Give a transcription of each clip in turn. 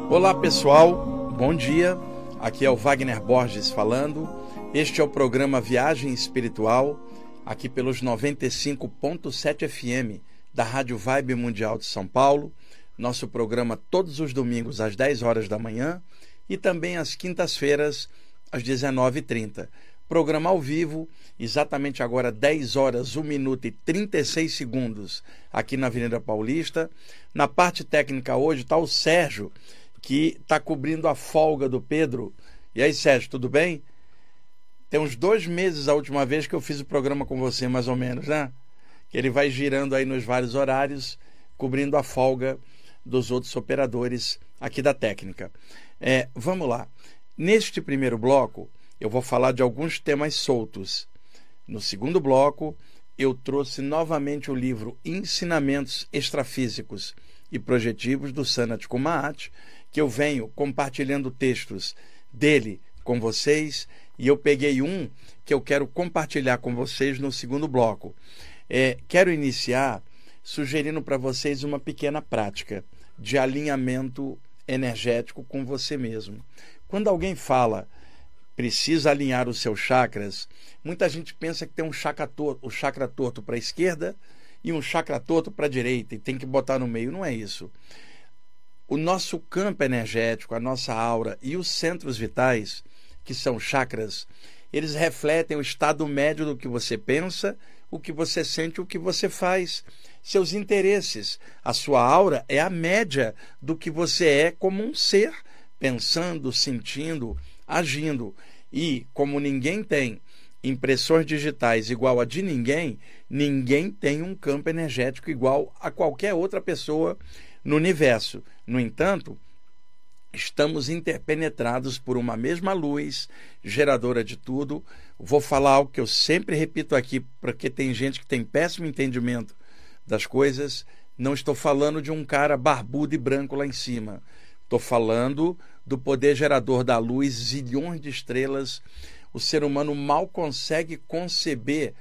Olá pessoal, bom dia, aqui é o Wagner Borges falando. Este é o programa Viagem Espiritual, aqui pelos 95.7 FM da Rádio Vibe Mundial de São Paulo. Nosso programa todos os domingos às 10 horas da manhã e também às quintas-feiras às 19h30. Programa ao vivo, exatamente agora 10 horas, 1 minuto e 36 segundos aqui na Avenida Paulista. Na parte técnica hoje está o Sérgio, que está cobrindo a folga do Pedro. E aí, Sérgio, tudo bem? Tem uns 2 meses a última vez que eu fiz o programa com você, mais ou menos, né? Que ele vai girando aí nos vários horários, cobrindo a folga dos outros operadores aqui da técnica. Vamos lá. Neste primeiro bloco, eu vou falar de alguns temas soltos. No segundo bloco, eu trouxe novamente o livro Ensinamentos Extrafísicos e Projetivos do Sanat Kumar, que eu venho compartilhando textos dele com vocês, e eu peguei um que eu quero compartilhar com vocês no segundo bloco. Quero iniciar sugerindo para vocês uma pequena prática de alinhamento energético com você mesmo. Quando alguém fala precisa alinhar os seus chakras, muita gente pensa que tem um chakra torto para a esquerda e um chakra torto para a direita e tem que botar no meio. Não é isso. O nosso campo energético, a nossa aura e os centros vitais, que são chakras, eles refletem o estado médio do que você pensa, o que você sente, o que você faz, seus interesses. A sua aura é a média do que você é como um ser, pensando, sentindo, agindo. E como ninguém tem impressões digitais igual a de ninguém, ninguém tem um campo energético igual a qualquer outra pessoa no universo. No entanto, estamos interpenetrados por uma mesma luz, geradora de tudo. Vou falar algo que eu sempre repito aqui, porque tem gente que tem péssimo entendimento das coisas. Não estou falando de um cara barbudo e branco lá em cima. Estou falando do poder gerador da luz, zilhões de estrelas. O ser humano mal consegue conceber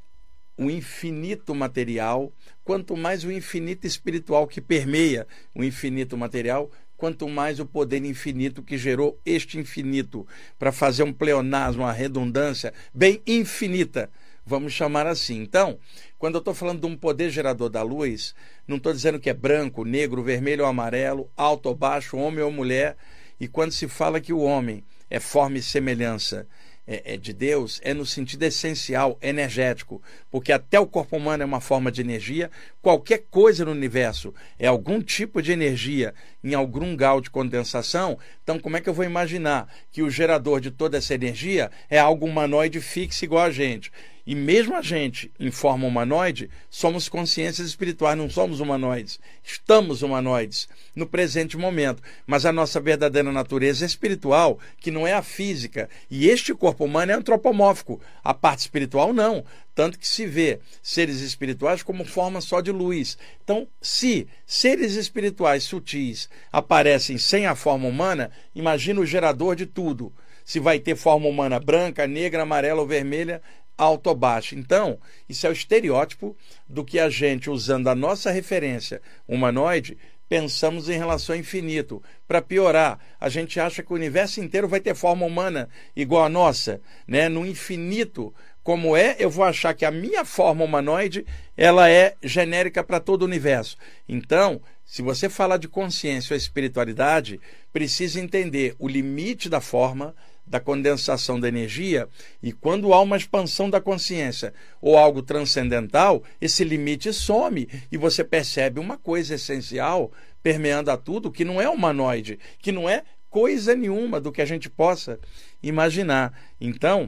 o infinito material, quanto mais o infinito espiritual que permeia o infinito material, quanto mais o poder infinito que gerou este infinito, para fazer um pleonasmo, uma redundância bem infinita, vamos chamar assim. Então, quando eu estou falando de um poder gerador da luz, não estou dizendo que é branco, negro, vermelho ou amarelo, alto ou baixo, homem ou mulher. E quando se fala que o homem é forma e semelhança de Deus, é no sentido essencial, energético, porque até o corpo humano é uma forma de energia. Qualquer coisa no universo é algum tipo de energia em algum grau de condensação. Então, como é que eu vou imaginar que o gerador de toda essa energia é algo humanoide fixo igual a gente? E mesmo a gente, em forma humanoide, somos consciências espirituais, não somos humanoides. Estamos humanoides no presente momento. Mas a nossa verdadeira natureza é espiritual, que não é a física. E este corpo humano é antropomórfico. A parte espiritual não. Tanto que se vê seres espirituais como forma só de luz. Então, se seres espirituais sutis aparecem sem a forma humana, imagina o gerador de tudo. Se vai ter forma humana branca, negra, amarela ou vermelha, alto ou baixo. Então, isso é o estereótipo do que a gente, usando a nossa referência humanoide, pensamos em relação ao infinito. Para piorar, a gente acha que o universo inteiro vai ter forma humana igual a nossa, né? No infinito, como eu vou achar que a minha forma humanoide ela é genérica para todo o universo. Então, se você falar de consciência ou espiritualidade, precisa entender o limite da forma, da condensação da energia, e quando há uma expansão da consciência ou algo transcendental, esse limite some e você percebe uma coisa essencial permeando a tudo, que não é humanoide, que não é coisa nenhuma do que a gente possa imaginar. Então,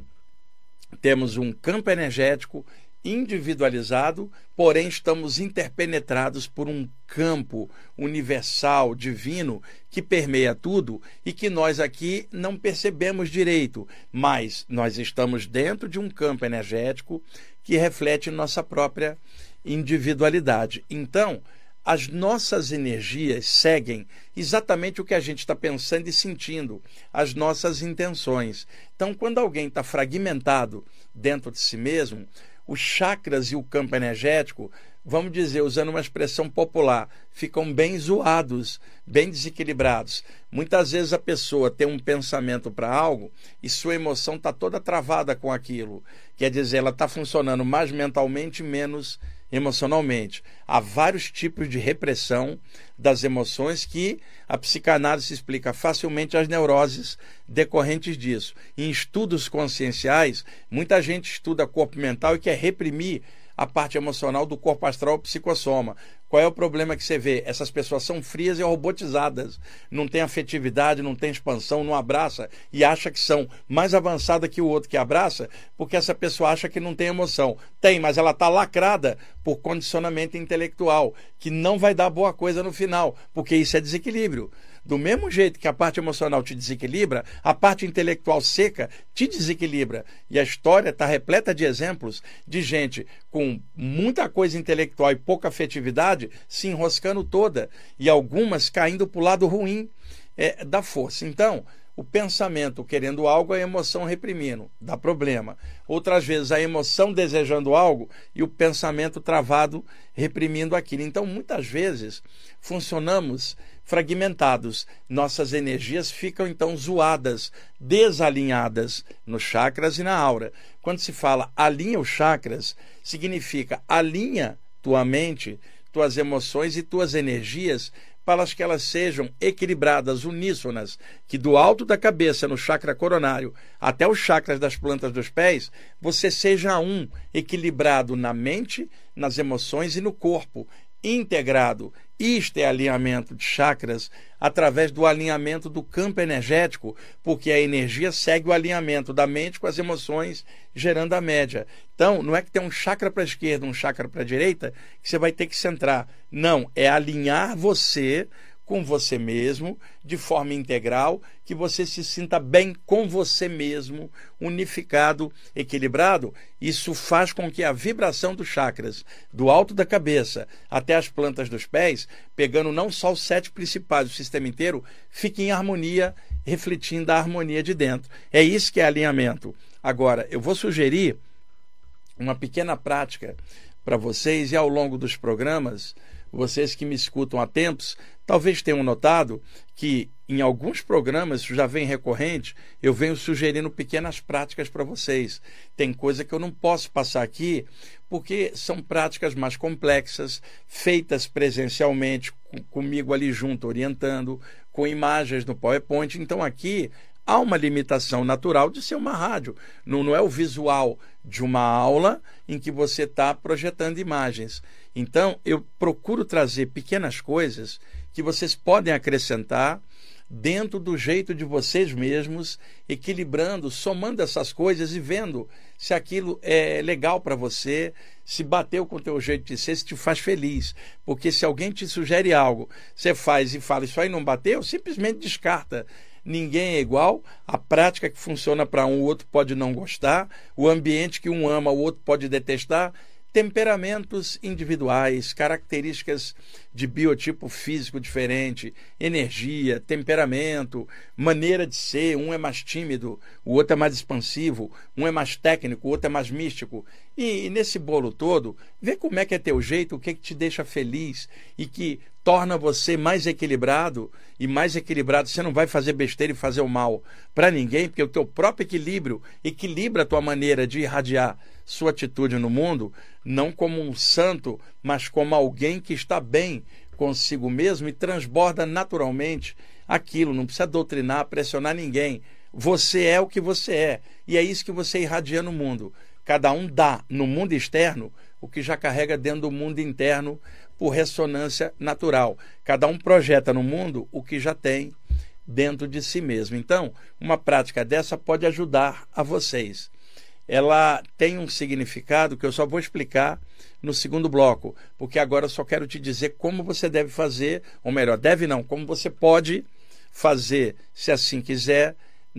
temos um campo energético individualizado, porém estamos interpenetrados por um campo universal, divino, que permeia tudo e que nós aqui não percebemos direito, mas nós estamos dentro de um campo energético que reflete nossa própria individualidade. Então, as nossas energias seguem exatamente o que a gente está pensando e sentindo, as nossas intenções. Então, quando alguém está fragmentado dentro de si mesmo, os chakras e o campo energético vamos dizer, usando uma expressão popular, ficam bem zoados, bem desequilibrados. Muitas vezes a pessoa tem um pensamento para algo e sua emoção está toda travada com aquilo. Quer dizer, ela está funcionando mais mentalmente, menos emocionalmente. Há vários tipos de repressão das emoções que a psicanálise explica facilmente as neuroses decorrentes disso. Em estudos conscienciais, muita gente estuda corpo mental e quer reprimir a parte emocional do corpo astral psicossoma. Qual é o problema que você vê? Essas pessoas são frias e robotizadas, não tem afetividade, não tem expansão, não abraça e acha que são mais avançada que o outro que abraça, porque essa pessoa acha que não tem emoção. Tem, mas ela está lacrada por condicionamento intelectual, que não vai dar boa coisa no final, porque isso é desequilíbrio. Do mesmo jeito que a parte emocional te desequilibra, a parte intelectual seca te desequilibra. E a história está repleta de exemplos de gente com muita coisa intelectual e pouca afetividade se enroscando toda e algumas caindo para o lado ruim da força. Então, o pensamento querendo algo, a emoção reprimindo, dá problema. Outras vezes a emoção desejando algo e o pensamento travado reprimindo aquilo. Então, muitas vezes, funcionamos fragmentados. Nossas energias ficam, então, zoadas, desalinhadas nos chakras e na aura. Quando se fala alinha os chakras, significa alinha tua mente, tuas emoções e tuas energias para que elas sejam equilibradas, uníssonas, que do alto da cabeça, no chakra coronário, até os chakras das plantas dos pés, você seja um, equilibrado na mente, nas emoções e no corpo, integrado. Isto é alinhamento de chakras através do alinhamento do campo energético, porque a energia segue o alinhamento da mente com as emoções, gerando a média. Então, não é que tem um chakra para a esquerda, um chakra para a direita, que você vai ter que centrar. Não, é alinhar você com você mesmo, de forma integral, que você se sinta bem com você mesmo, unificado, equilibrado. Isso faz com que a vibração dos chakras, do alto da cabeça até as plantas dos pés, pegando não só os 7 principais, o sistema inteiro, fique em harmonia, refletindo a harmonia de dentro. É isso que é alinhamento. Agora, eu vou sugerir uma pequena prática para vocês e ao longo dos programas, vocês que me escutam há tempos, talvez tenham notado que em alguns programas, isso já vem recorrente, eu venho sugerindo pequenas práticas para vocês. Tem coisa que eu não posso passar aqui, porque são práticas mais complexas, feitas presencialmente, comigo ali junto, orientando, com imagens no PowerPoint. Então aqui há uma limitação natural de ser uma rádio. Não é o visual de uma aula em que você está projetando imagens. Então, eu procuro trazer pequenas coisas que vocês podem acrescentar dentro do jeito de vocês mesmos, equilibrando, somando essas coisas e vendo se aquilo é legal para você, se bateu com o teu jeito de ser, se te faz feliz. Porque se alguém te sugere algo, você faz e fala, isso aí não bateu, simplesmente descarta. Ninguém é igual, a prática que funciona para um, o outro pode não gostar, o ambiente que um ama, o outro pode detestar. Temperamentos individuais, características de biotipo físico diferente, energia, temperamento, maneira de ser, um é mais tímido, o outro é mais expansivo, um é mais técnico, o outro é mais místico. E nesse bolo todo, vê como é que é teu jeito, o que te deixa feliz e que torna você mais equilibrado, e mais equilibrado você não vai fazer besteira e fazer o mal para ninguém, porque o teu próprio equilíbrio equilibra a tua maneira de irradiar sua atitude no mundo, não como um santo, mas como alguém que está bem consigo mesmo e transborda naturalmente aquilo, não precisa doutrinar, pressionar ninguém. Você é o que você é, e é isso que você irradia no mundo. Cada um dá no mundo externo o que já carrega dentro do mundo interno por ressonância natural. Cada um projeta no mundo o que já tem dentro de si mesmo. Então, uma prática dessa pode ajudar a vocês. Ela tem um significado que eu só vou explicar no segundo bloco, porque agora eu só quero te dizer como você deve fazer, ou melhor, deve não, como você pode fazer, se assim quiser,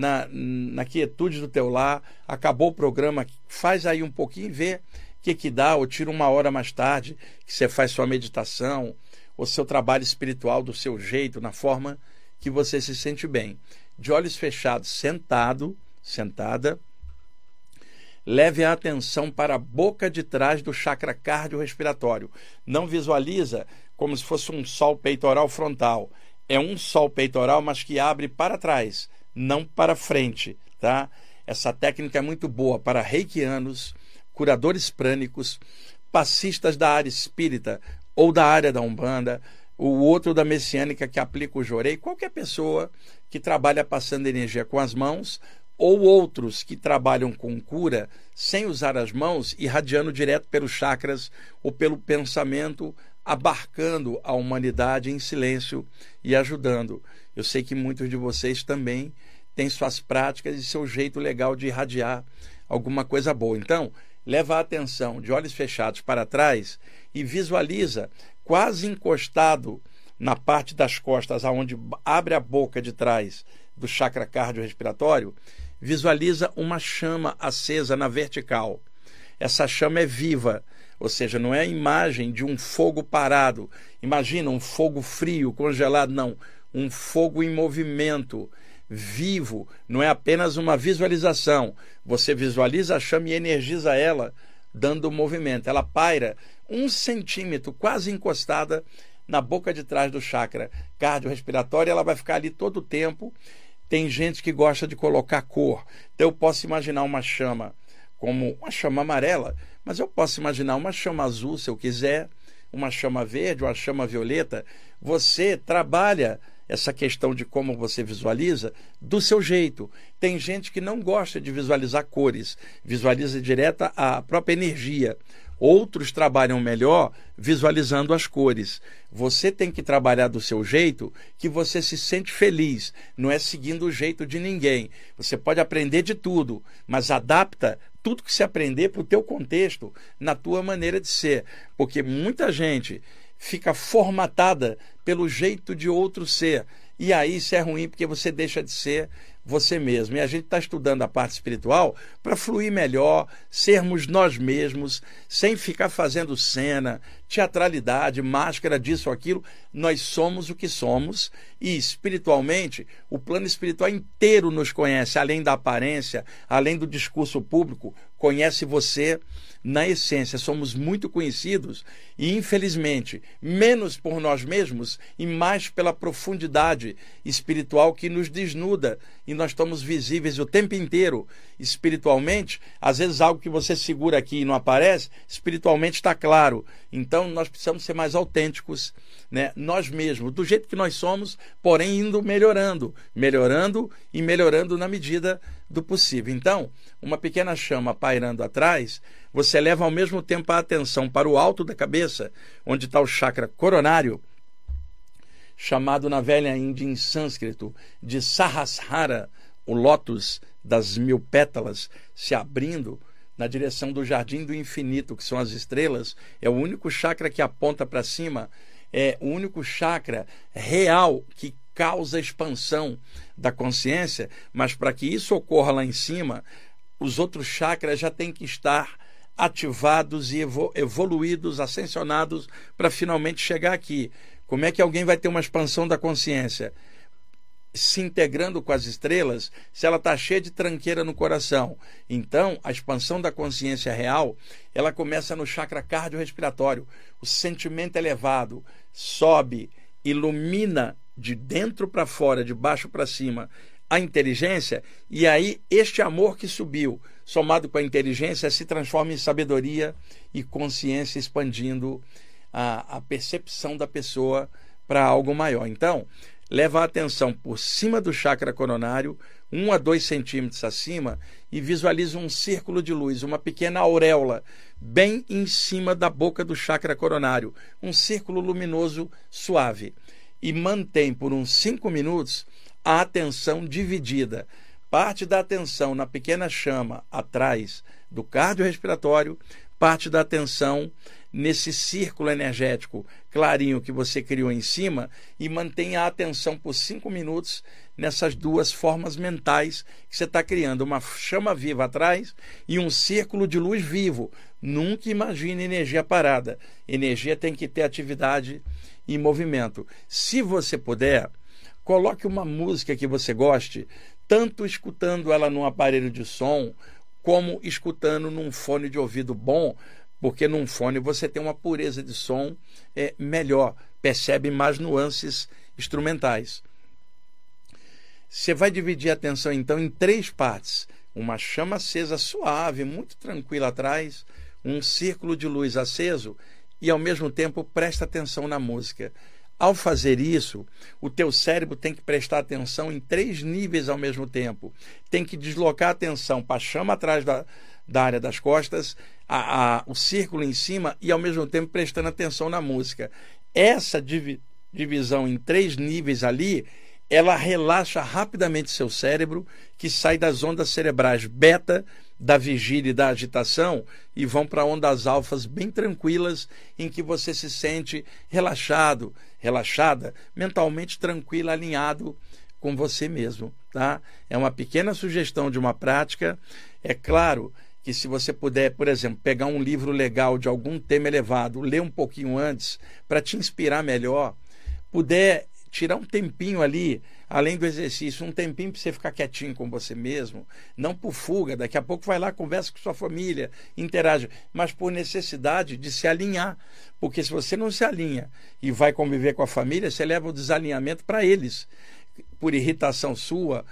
na quietude do teu lar. Acabou o programa, faz aí um pouquinho e vê o que dá, ou tira uma hora mais tarde, que você faz sua meditação, ou seu trabalho espiritual do seu jeito, na forma que você se sente bem. De olhos fechados, sentada, leve a atenção para a boca de trás do chakra cardiorrespiratório. Não visualiza como se fosse um sol peitoral frontal. É um sol peitoral, mas que abre para trás, não para frente, tá? Essa técnica é muito boa para reikianos, curadores prânicos, passistas da área espírita ou da área da Umbanda, o outro da messiânica que aplica o jorei, qualquer pessoa que trabalha passando energia com as mãos, ou outros que trabalham com cura sem usar as mãos, irradiando direto pelos chakras ou pelo pensamento, abarcando a humanidade em silêncio e ajudando. Eu sei que muitos de vocês também têm suas práticas e seu jeito legal de irradiar alguma coisa boa. Então, leva a atenção de olhos fechados para trás e visualiza quase encostado na parte das costas, aonde abre a boca de trás do chakra cardiorrespiratório, visualiza uma chama acesa na vertical. Essa chama é viva, ou seja, não é a imagem de um fogo parado. Imagina um fogo frio, congelado, não. Um fogo em movimento, vivo. Não é apenas uma visualização. Você visualiza a chama e energiza ela, dando movimento. Ela paira 1 centímetro, quase encostada na boca de trás do chakra cardiorrespiratório. Ela vai ficar ali todo o tempo. Tem gente que gosta de colocar cor. Então eu posso imaginar uma chama como uma chama amarela, mas eu posso imaginar uma chama azul, se eu quiser, uma chama verde, uma chama violeta. Você trabalha essa questão de como você visualiza do seu jeito. Tem gente que não gosta de visualizar cores, visualiza direta a própria energia. Outros trabalham melhor visualizando as cores. Você tem que trabalhar do seu jeito que você se sente feliz. Não é seguindo o jeito de ninguém. Você pode aprender de tudo, mas adapta tudo que se aprender para o teu contexto, na tua maneira de ser. Porque muita gente fica formatada pelo jeito de outro ser. E aí isso é ruim porque você deixa de ser você mesmo. E a gente está estudando a parte espiritual para fluir melhor, sermos nós mesmos, sem ficar fazendo cena, teatralidade, máscara, disso ou aquilo. Nós somos o que somos e espiritualmente, o plano espiritual inteiro nos conhece, além da aparência, além do discurso público, conhece você na essência. Somos muito conhecidos e, infelizmente, menos por nós mesmos e mais pela profundidade espiritual que nos desnuda e nós estamos visíveis o tempo inteiro espiritualmente. Às vezes algo que você segura aqui e não aparece, espiritualmente está claro. Então nós precisamos ser mais autênticos, né? Nós mesmos, do jeito que nós somos, porém indo melhorando e melhorando na medida do possível. Então, uma pequena chama pairando atrás, você leva ao mesmo tempo a atenção para o alto da cabeça, onde está o chakra coronário, chamado na velha Índia em sânscrito de Sahasrara, o lótus das 1000 pétalas, se abrindo na direção do jardim do infinito, que são as estrelas. É o único chakra que aponta para cima, é o único chakra real que causa expansão da consciência, mas para que isso ocorra lá em cima, os outros chakras já têm que estar ativados e evoluídos, ascensionados, para finalmente chegar aqui. Como é que alguém vai ter uma expansão da consciência? Se integrando com as estrelas, se ela está cheia de tranqueira no coração. Então, a expansão da consciência real, ela começa no chakra cardiorrespiratório. O sentimento elevado sobe, ilumina de dentro para fora, de baixo para cima, a inteligência, e aí este amor que subiu, somado com a inteligência, se transforma em sabedoria e consciência, expandindo a percepção da pessoa para algo maior. Então, leva a atenção por cima do chakra coronário, 1 a 2 centímetros acima, e visualiza um círculo de luz, uma pequena auréola, bem em cima da boca do chakra coronário, um círculo luminoso suave. E mantém por uns 5 minutos a atenção dividida. Parte da atenção na pequena chama atrás do cardiorrespiratório, parte da atenção nesse círculo energético clarinho que você criou em cima, e mantenha a atenção por 5 minutos nessas duas formas mentais que você está criando, uma chama viva atrás e um círculo de luz vivo. Nunca imagine energia parada. Energia tem que ter atividade e movimento. Se você puder, coloque uma música que você goste, tanto escutando ela num aparelho de som, como escutando num fone de ouvido bom, porque num fone você tem uma pureza de som melhor, percebe mais nuances instrumentais. Você vai dividir a atenção então em 3 partes: uma chama acesa suave, muito tranquila atrás, um círculo de luz aceso e ao mesmo tempo presta atenção na música. Ao fazer isso, o teu cérebro tem que prestar atenção em 3 níveis ao mesmo tempo. Tem que deslocar a atenção para a chama atrás da área das costas, o círculo em cima e ao mesmo tempo prestando atenção na música. Essa divisão em 3 níveis ali, ela relaxa rapidamente seu cérebro, que sai das ondas cerebrais beta, da vigília e da agitação, e vão para ondas alfas bem tranquilas, em que você se sente relaxado, relaxada, mentalmente tranquilo, alinhado com você mesmo, tá? É uma pequena sugestão de uma prática. É claro que se você puder, por exemplo, pegar um livro legal de algum tema elevado, ler um pouquinho antes, para te inspirar melhor, puder tirar um tempinho ali, além do exercício, um tempinho para você ficar quietinho com você mesmo, não por fuga, daqui a pouco vai lá, conversa com sua família, interage, mas por necessidade de se alinhar, porque se você não se alinha e vai conviver com a família, você leva o desalinhamento para eles, por irritação sua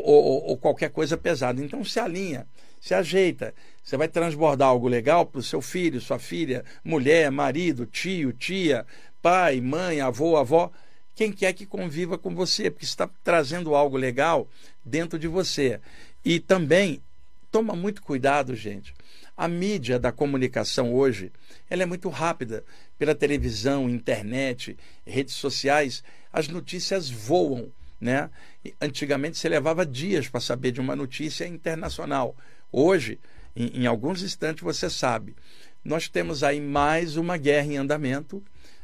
ou qualquer coisa pesada. Então se alinha, se ajeita, você vai transbordar algo legal para o seu filho, sua filha, mulher, marido, tio, tia, pai, mãe, avô, avó, quem quer que conviva com você, porque você está trazendo algo legal dentro de você. E também, toma muito cuidado, gente. A mídia da comunicação hoje, ela é muito rápida. Pela televisão, internet, redes sociais, as notícias voam, né? Antigamente você levava dias para saber de uma notícia internacional. Hoje, em alguns instantes, você sabe. Nós temos aí mais uma guerra em andamento.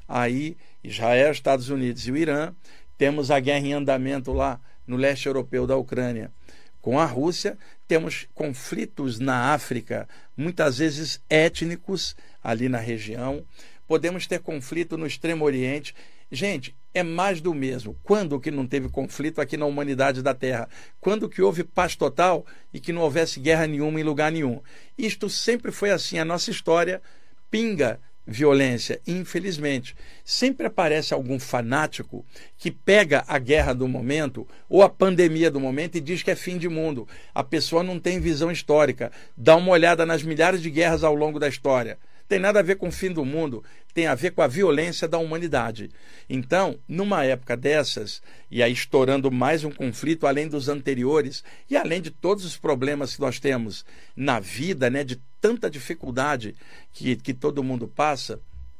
Aí Israel, Estados Unidos e o Irã, temos a guerra em andamento lá no leste europeu da Ucrânia com a Rússia, temos conflitos na África, muitas vezes étnicos ali na região, podemos ter conflito no Extremo Oriente. Gente, é mais do mesmo. Quando que não teve conflito aqui na humanidade da Terra? Quando que houve paz total e que não houvesse guerra nenhuma em lugar nenhum? Isto sempre foi assim, a nossa história pinga violência, infelizmente. Sempre aparece algum fanático que pega a guerra do momento ou a pandemia do momento e diz que é fim de mundo. A pessoa não tem visão histórica. Dá uma olhada nas milhares de guerras ao longo da história. Tem nada a ver com o fim do mundo, tem a ver com a violência da humanidade. Então, numa época dessas, e aí estourando mais um conflito além dos anteriores, e além de todos os problemas que nós temos na vida, né, de tanta dificuldade que todo mundo passa,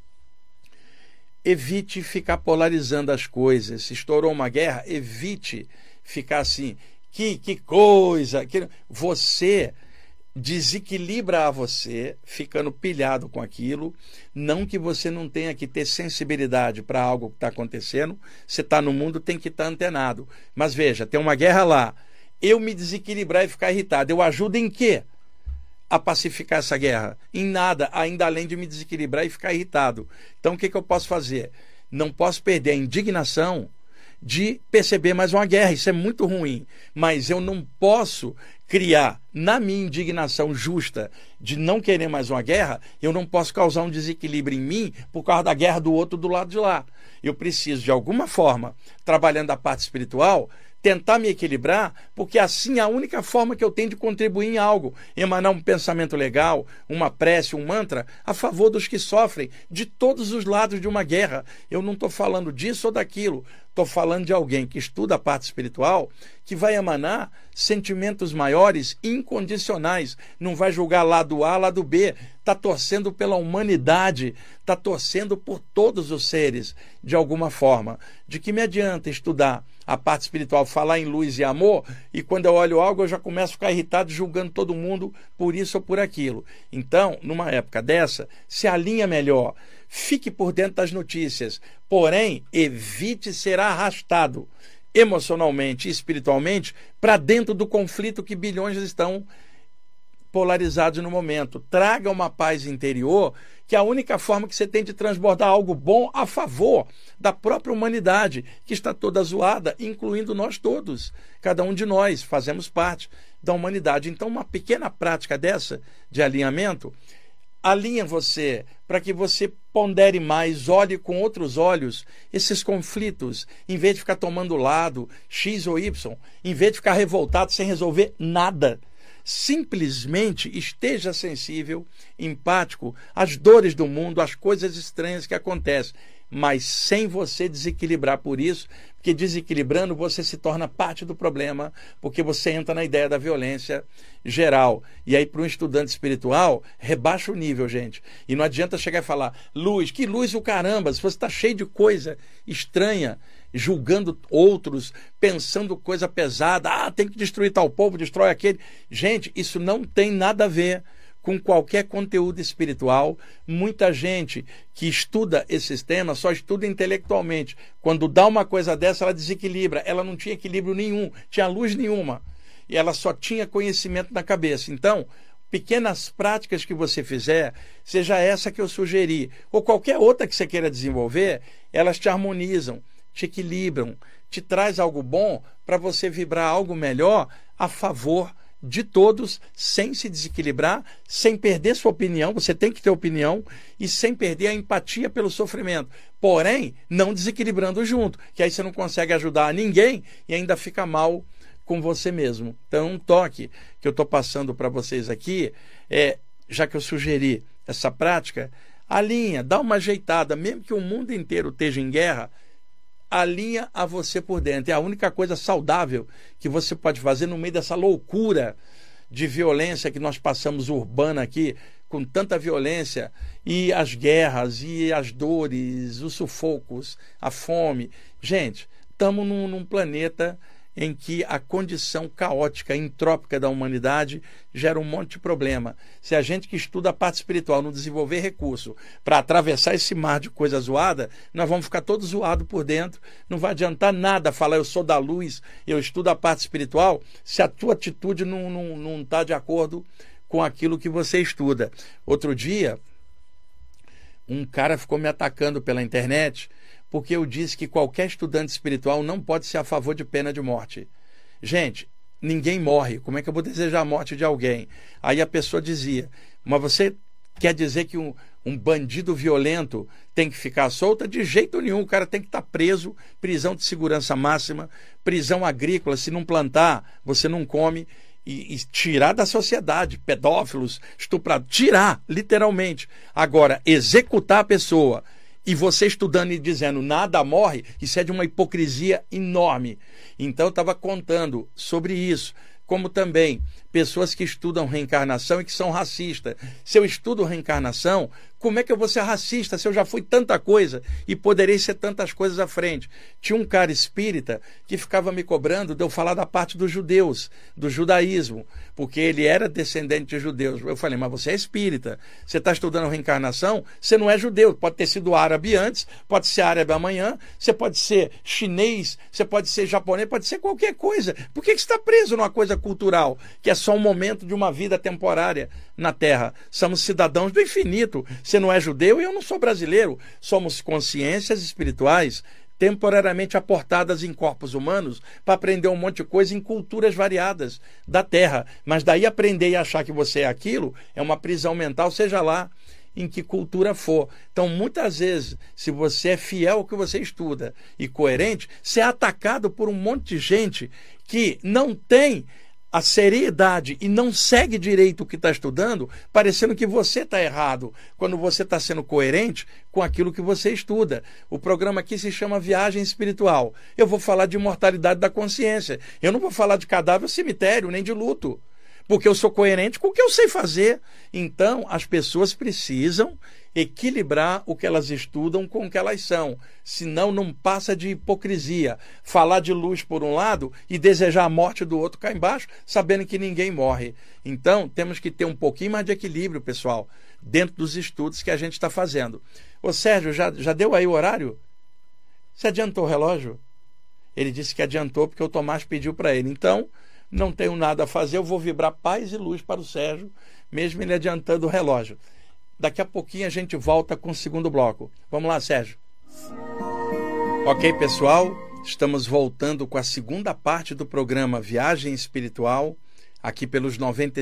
evite ficar polarizando as coisas. Se estourou uma guerra, evite ficar assim, que coisa, você desequilibra a você, ficando pilhado com aquilo. Não que você não tenha que ter sensibilidade para algo que está acontecendo, você está no mundo, tem que estar antenado. Mas veja, tem uma guerra lá, eu me desequilibrar e ficar irritado, eu ajudo em quê a pacificar essa guerra? Em nada, ainda além de me desequilibrar e ficar irritado. Então o que eu posso fazer? Não posso perder a indignação de perceber mais uma guerra, isso é muito ruim, mas eu não posso criar, na minha indignação justa de não querer mais uma guerra, eu não posso causar um desequilíbrio em mim por causa da guerra do outro do lado de lá. Eu preciso, de alguma forma, trabalhando a parte espiritual, tentar me equilibrar, porque assim é a única forma que eu tenho de contribuir em algo, emanar um pensamento legal, uma prece, um mantra, a favor dos que sofrem de todos os lados de uma guerra. Eu não estou falando disso ou daquilo, estou falando de alguém que estuda a parte espiritual, que vai emanar sentimentos maiores, incondicionais, não vai julgar lado A, lado B, está torcendo pela humanidade, está torcendo por todos os seres, de alguma forma. De que me adianta estudar a parte espiritual, falar em luz e amor, e quando eu olho algo eu já começo a ficar irritado, julgando todo mundo por isso ou por aquilo. Então, numa época dessa, se alinha melhor, fique por dentro das notícias, porém, evite ser arrastado emocionalmente e espiritualmente para dentro do conflito que bilhões estão polarizados no momento. Traga uma paz interior, que é a única forma que você tem de transbordar algo bom a favor da própria humanidade, que está toda zoada, incluindo nós todos. Cada um de nós fazemos parte da humanidade. Então, uma pequena prática dessa, de alinhamento, alinha você para que você pondere mais, olhe com outros olhos esses conflitos, em vez de ficar tomando lado, X ou Y, em vez de ficar revoltado sem resolver nada. Simplesmente esteja sensível, empático às dores do mundo, às coisas estranhas que acontecem, mas sem você desequilibrar por isso, porque desequilibrando você se torna parte do problema, porque você entra na ideia da violência geral. E aí, para um estudante espiritual, rebaixa o nível, gente. E não adianta chegar e falar, luz, que luz o caramba, se você está cheio de coisa estranha, julgando outros, pensando coisa pesada, tem que destruir tal povo, destrói aquele. Gente, isso não tem nada a ver com qualquer conteúdo espiritual. Muita gente que estuda esses temas só estuda intelectualmente. Quando dá uma coisa dessa, ela desequilibra. Ela não tinha equilíbrio nenhum, tinha luz nenhuma. E ela só tinha conhecimento na cabeça. Então, pequenas práticas que você fizer, seja essa que eu sugeri, ou qualquer outra que você queira desenvolver, elas te harmonizam, te equilibram, te traz algo bom para você vibrar algo melhor a favor de todos, sem se desequilibrar, sem perder sua opinião, você tem que ter opinião, e sem perder a empatia pelo sofrimento. Porém, não desequilibrando junto, que aí você não consegue ajudar ninguém e ainda fica mal com você mesmo. Então, um toque que eu estou passando para vocês aqui já que eu sugeri essa prática, alinha, dá uma ajeitada, mesmo que o mundo inteiro esteja em guerra, alinha a você por dentro. É a única coisa saudável que você pode fazer no meio dessa loucura de violência que nós passamos urbana aqui, com tanta violência, e as guerras, e as dores, os sufocos, a fome. Gente, estamos num planeta em que a condição caótica, entrópica da humanidade gera um monte de problema. Se a gente que estuda a parte espiritual não desenvolver recurso para atravessar esse mar de coisa zoada, nós vamos ficar todos zoados por dentro. Não vai adiantar nada falar eu sou da luz, eu estudo a parte espiritual, se a tua atitude não está de acordo com aquilo que você estuda. Outro dia, um cara ficou me atacando pela internet porque eu disse que qualquer estudante espiritual não pode ser a favor de pena de morte. Gente, ninguém morre. Como é que eu vou desejar a morte de alguém? Aí a pessoa dizia, mas você quer dizer que um bandido violento tem que ficar solto? De jeito nenhum, o cara tem que estar preso, prisão de segurança máxima, prisão agrícola, se não plantar, você não come, e tirar da sociedade, pedófilos, estupradores, tirar, literalmente. Agora, executar a pessoa, e você estudando e dizendo nada morre, isso é de uma hipocrisia enorme. Então eu estava contando sobre isso, como também pessoas que estudam reencarnação e que são racistas. Se eu estudo reencarnação, como é que eu vou ser racista se eu já fui tanta coisa e poderei ser tantas coisas à frente? Tinha um cara espírita que ficava me cobrando de eu falar da parte dos judeus, do judaísmo, porque ele era descendente de judeus. Eu falei, mas você é espírita, você está estudando reencarnação, você não é judeu, pode ter sido árabe antes, pode ser árabe amanhã, você pode ser chinês, você pode ser japonês, pode ser qualquer coisa. Por que você está preso numa coisa cultural, que é só um momento de uma vida temporária na Terra? Somos cidadãos do infinito. Você não é judeu e eu não sou brasileiro. Somos consciências espirituais temporariamente aportadas em corpos humanos para aprender um monte de coisa em culturas variadas da Terra. Mas daí aprender e achar que você é aquilo é uma prisão mental, seja lá em que cultura for. Então, muitas vezes, se você é fiel ao que você estuda e coerente, você é atacado por um monte de gente que não tem a seriedade e não segue direito o que está estudando, parecendo que você está errado, quando você está sendo coerente com aquilo que você estuda. O programa aqui se chama Viagem Espiritual. Eu vou falar de imortalidade da consciência. Eu não vou falar de cadáver, cemitério, nem de luto, porque eu sou coerente com o que eu sei fazer. Então, as pessoas precisam equilibrar o que elas estudam com o que elas são. Senão, não passa de hipocrisia. Falar de luz por um lado e desejar a morte do outro cá embaixo, sabendo que ninguém morre. Então, temos que ter um pouquinho mais de equilíbrio, pessoal, dentro dos estudos que a gente está fazendo. Ô Sérgio, já deu aí o horário? Você adiantou o relógio? Ele disse que adiantou porque o Tomás pediu para ele. Então, não tenho nada a fazer, eu vou vibrar paz e luz para o Sérgio, mesmo ele adiantando o relógio. Daqui a pouquinho a gente volta com o segundo bloco. Vamos lá, Sérgio. Ok, pessoal, estamos voltando com a segunda parte do programa Viagem Espiritual, aqui pelos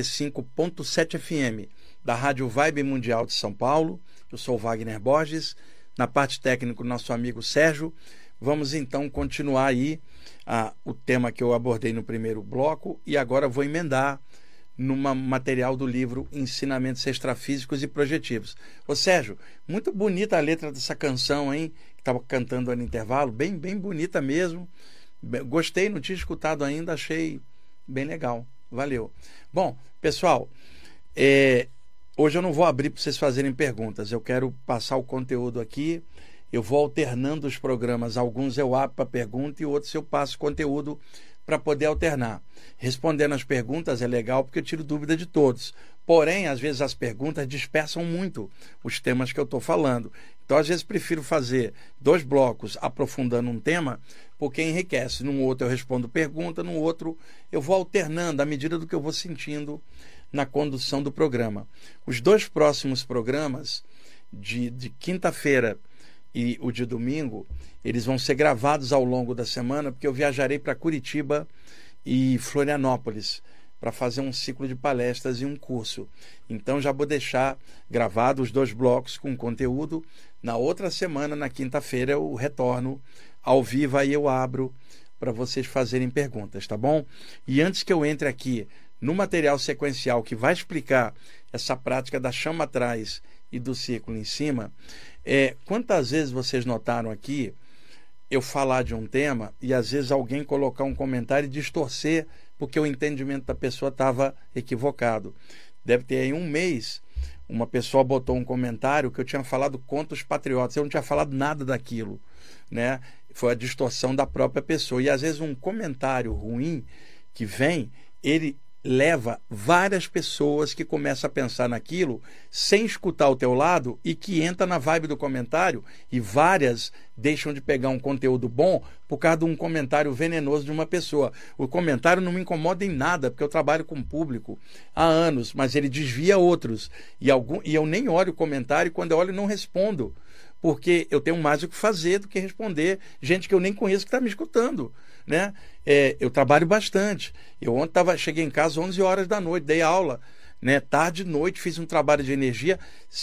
95.7 FM da Rádio Vibe Mundial de São Paulo. Eu sou Wagner Borges, na parte técnica nosso amigo Sérgio. Vamos então continuar aí o tema que eu abordei no primeiro bloco e agora vou emendar numa material do livro Ensinamentos Extrafísicos e Projetivos. Ô Sérgio, muito bonita a letra dessa canção, hein? Que estava cantando no intervalo, bem bonita mesmo. Gostei, não tinha escutado ainda, achei bem legal. Valeu. Bom, pessoal, hoje eu não vou abrir para vocês fazerem perguntas, eu quero passar o conteúdo aqui. Eu vou alternando os programas, alguns eu abro para pergunta e outros eu passo conteúdo para poder alternar. Respondendo as perguntas é legal porque eu tiro dúvida de todos. Porém, às vezes as perguntas dispersam muito os temas que eu estou falando. Então, às vezes, prefiro fazer 2 blocos aprofundando um tema, porque enriquece. Num outro eu respondo pergunta, num outro eu vou alternando à medida do que eu vou sentindo na condução do programa. Os 2 próximos programas, de quinta-feira e o de domingo, eles vão ser gravados ao longo da semana, porque eu viajarei para Curitiba e Florianópolis para fazer um ciclo de palestras e um curso. Então já vou deixar gravados os 2 blocos com conteúdo. Na outra semana, na quinta-feira, eu retorno ao vivo, aí eu abro para vocês fazerem perguntas, tá bom? E antes que eu entre aqui no material sequencial que vai explicar essa prática da chama atrás e do círculo em cima, quantas vezes vocês notaram aqui eu falar de um tema e às vezes alguém colocar um comentário e distorcer porque o entendimento da pessoa estava equivocado. Deve ter aí um mês, uma pessoa botou um comentário que eu tinha falado contra os patriotas, eu não tinha falado nada daquilo, né? Foi a distorção da própria pessoa. E às vezes um comentário ruim que vem, ele leva várias pessoas que começam a pensar naquilo sem escutar o teu lado e que entra na vibe do comentário, e várias deixam de pegar um conteúdo bom por causa de um comentário venenoso de uma pessoa. O comentário não me incomoda em nada, porque eu trabalho com público há anos, mas ele desvia outros. E eu nem olho o comentário, e quando eu olho não respondo, porque eu tenho mais o que fazer do que responder gente que eu nem conheço que está me escutando, né? Eu trabalho bastante. Eu ontem cheguei em casa 11 horas da noite, dei aula, né? Tarde e noite, fiz um trabalho de energia.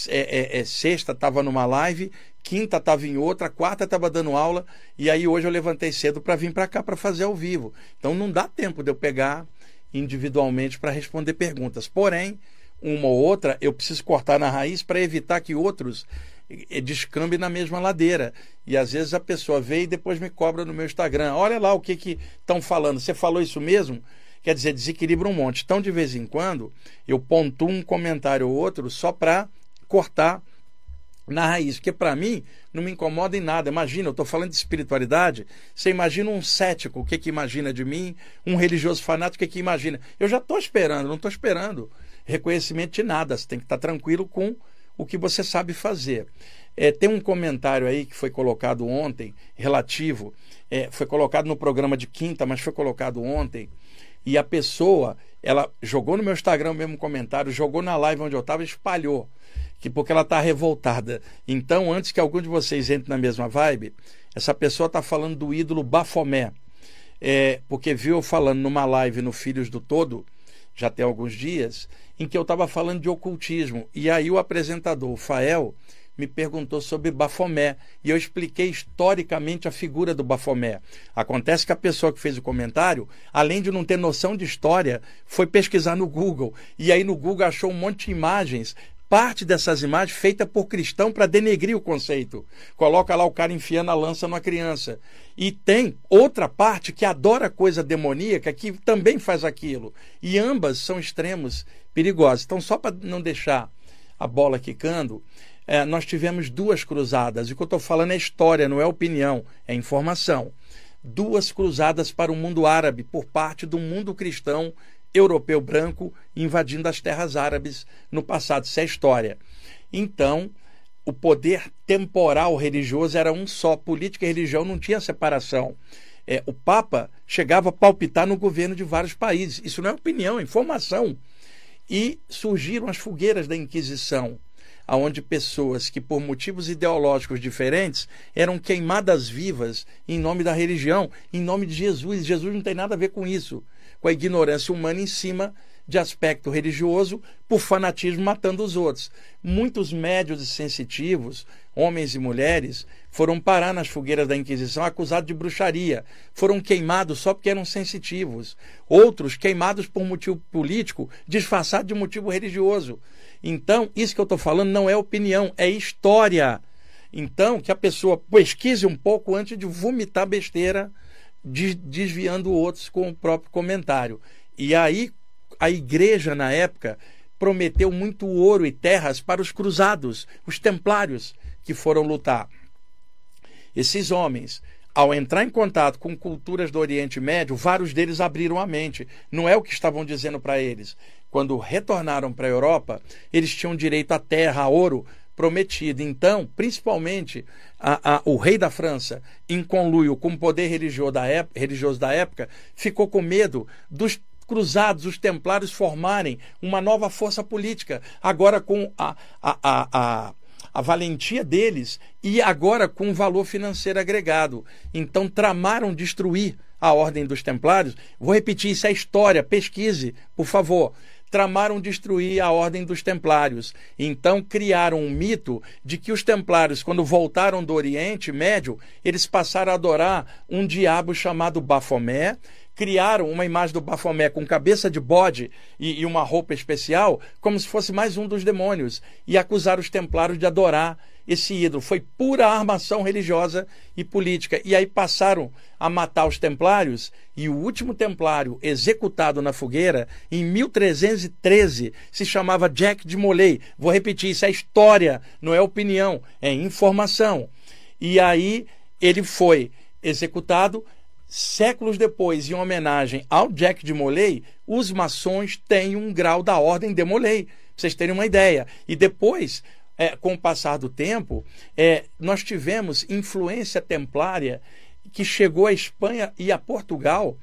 Sexta estava numa live, quinta estava em outra, quarta estava dando aula, e aí hoje eu levantei cedo para vir para cá para fazer ao vivo. Então não dá tempo de eu pegar individualmente para responder perguntas. Porém, uma ou outra eu preciso cortar na raiz para evitar que outros descambe na mesma ladeira. E às vezes a pessoa vê e depois me cobra no meu Instagram: olha lá o que estão falando, você falou isso mesmo? Quer dizer, desequilibra um monte. Então, de vez em quando, eu pontuo um comentário ou outro só para cortar na raiz, porque para mim não me incomoda em nada. Imagina, eu estou falando de espiritualidade, você imagina um cético, o que imagina de mim? Um religioso fanático, o que imagina? Eu já estou esperando, não estou esperando reconhecimento de nada. Você tem que estar tranquilo com o que você sabe fazer. Tem um comentário aí que foi colocado ontem, relativo, foi colocado no programa de quinta, mas foi colocado ontem, e a pessoa, ela jogou no meu Instagram o mesmo comentário, jogou na live onde eu estava e espalhou, porque ela está revoltada. Então, antes que algum de vocês entre na mesma vibe, essa pessoa está falando do ídolo Bafomé, porque viu eu falando numa live no Filhos do Todo, já tem alguns dias, em que eu estava falando de ocultismo, e aí o apresentador, o Fael, me perguntou sobre Bafomé, e eu expliquei historicamente a figura do Bafomé. Acontece que a pessoa que fez o comentário, além de não ter noção de história, foi pesquisar no Google, e aí no Google achou um monte de imagens, parte dessas imagens feita por cristão para denegrir o conceito. Coloca lá o cara enfiando a lança numa criança. E tem outra parte que adora coisa demoníaca, que também faz aquilo. E ambas são extremos perigosos. Então, só para não deixar a bola quicando, nós tivemos 2 cruzadas. E o que eu estou falando é história, não é opinião, é informação. 2 cruzadas para o mundo árabe, por parte do mundo cristão europeu branco, invadindo as terras árabes no passado. Isso é história. Então, o poder temporal religioso era um só. Política e religião não tinha separação. o Papa chegava a palpitar no governo de vários países. Isso não é opinião, é informação. E surgiram as fogueiras da Inquisição, onde pessoas que, por motivos ideológicos diferentes, eram queimadas vivas em nome da religião, em nome de Jesus. Jesus não tem nada a ver com isso, com a ignorância humana em cima de aspecto religioso, por fanatismo matando os outros. Muitos médios e sensitivos, homens e mulheres, foram parar nas fogueiras da Inquisição acusados de bruxaria. Foram queimados só porque eram sensitivos. Outros queimados por motivo político, disfarçado de motivo religioso. Então, isso que eu estou falando não é opinião, é história. Então, que a pessoa pesquise um pouco antes de vomitar besteira, desviando outros com o próprio comentário. E aí, a igreja, na época, prometeu muito ouro e terras para os cruzados, os templários que foram lutar. Esses homens, ao entrar em contato com culturas do Oriente Médio, vários deles abriram a mente. Não é o que estavam dizendo para eles. Quando retornaram para a Europa, eles tinham direito à terra, a ouro prometido. Então, principalmente, o rei da França, em conluio com o poder religioso da época, ficou com medo dos cruzados, os templários, formarem uma nova força política, agora com a valentia deles e agora com um valor financeiro agregado. Então tramaram destruir a ordem dos templários. Vou repetir, isso é história, pesquise, por favor. Tramaram destruir a ordem dos templários. Então criaram um mito de que os templários, quando voltaram do Oriente Médio, eles passaram a adorar um diabo chamado Bafomé. Criaram uma imagem do Bafomé com cabeça de bode e uma roupa especial, como se fosse mais um dos demônios, e acusaram os templários de adorar esse ídolo. Foi pura armação religiosa e política. E aí passaram a matar os templários, e o último templário executado na fogueira, em 1313, se chamava Jack de Molay. Vou repetir, isso é história, não é opinião, é informação. E aí ele foi executado. Séculos depois, em homenagem ao Jack de Molay, os maçons têm um grau da ordem de Molay, para vocês terem uma ideia. E depois, com o passar do tempo, nós tivemos influência templária que chegou à Espanha e a Portugal.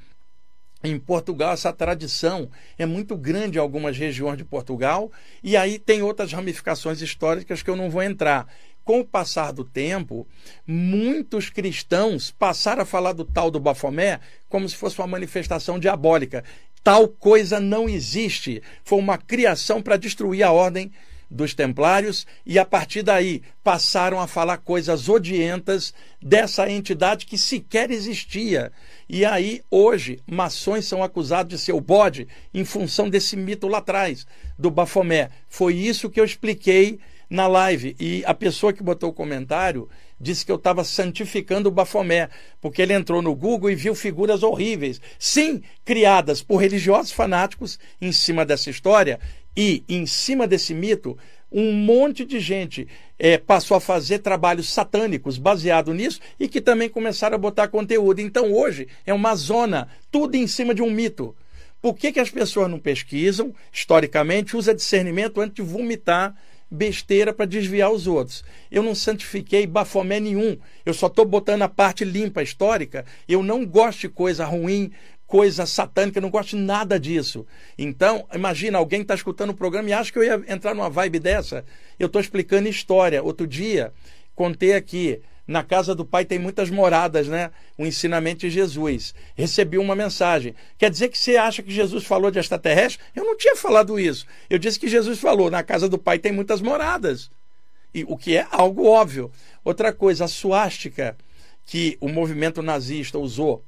Em Portugal, essa tradição é muito grande em algumas regiões de Portugal, e aí tem outras ramificações históricas que eu não vou entrar. Com o passar do tempo, muitos cristãos passaram a falar do tal do Bafomé como se fosse uma manifestação diabólica. Tal coisa não existe. Foi uma criação para destruir a ordem dos templários, e a partir daí passaram a falar coisas odientas dessa entidade que sequer existia. E aí, hoje, maçons são acusados de ser o bode em função desse mito lá atrás, do Bafomé. Foi isso que eu expliquei na live, e a pessoa que botou o comentário disse que eu estava santificando o Bafomé, porque ele entrou no Google e viu figuras horríveis, sim, criadas por religiosos fanáticos em cima dessa história, e em cima desse mito, um monte de gente passou a fazer trabalhos satânicos baseado nisso, e que também começaram a botar conteúdo. Então hoje é uma zona, tudo em cima de um mito. Por que as pessoas não pesquisam, historicamente, usa discernimento antes de vomitar besteira para desviar os outros? Eu não santifiquei Bafomé nenhum, eu só estou botando a parte limpa histórica. Eu não gosto de coisa ruim, coisa satânica, eu não gosto de nada disso. Então, imagina, alguém está escutando o programa e acha que eu ia entrar numa vibe dessa. Eu estou explicando história. Outro dia, contei aqui, na casa do Pai tem muitas moradas, né? O ensinamento de Jesus. Recebi uma mensagem. Quer dizer que você acha que Jesus falou de extraterrestre? Eu não tinha falado isso. Eu disse que Jesus falou, na casa do Pai tem muitas moradas. E o que é algo óbvio. Outra coisa, a suástica que o movimento nazista usou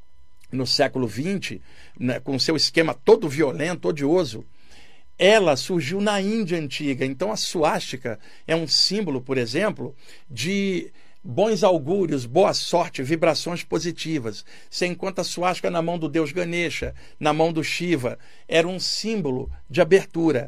no século XX, né, com seu esquema todo violento, odioso, ela surgiu na Índia antiga. Então a suástica é um símbolo, por exemplo, de bons augúrios, boa sorte, vibrações positivas. Você encontra a suástica na mão do deus Ganesha, na mão do Shiva. Era um símbolo de abertura.